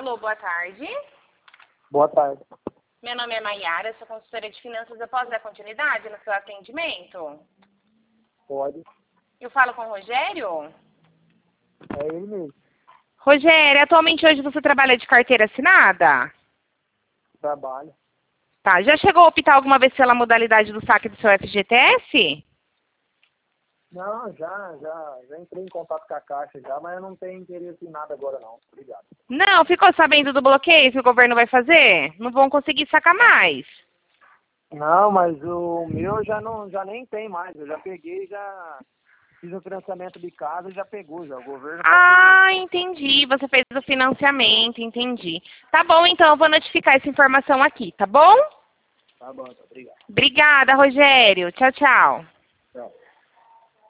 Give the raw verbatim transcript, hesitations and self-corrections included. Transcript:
Alô, boa tarde. Boa tarde. Meu nome é Maiara, sou consultora de finanças. Eu posso dar continuidade no seu atendimento? Pode. Eu falo com o Rogério? É ele mesmo. Rogério, atualmente hoje você trabalha de carteira assinada? Trabalho. Tá, já chegou a optar alguma vez pela modalidade do saque do seu F G T S? Não, já, já, já entrei em contato com a Caixa já, mas eu não tenho interesse em nada agora não. Obrigado. Não, ficou sabendo do bloqueio que o governo vai fazer? Não vão conseguir sacar mais. Não, mas o meu já não, já nem tem mais. Eu já peguei, já fiz o financiamento de casa e já pegou já. O governo Ah, entendi. Você fez o financiamento, entendi. Tá bom, então, eu vou notificar essa informação aqui, tá bom? Tá bom, tá, obrigado. Obrigada, Rogério. Tchau, tchau.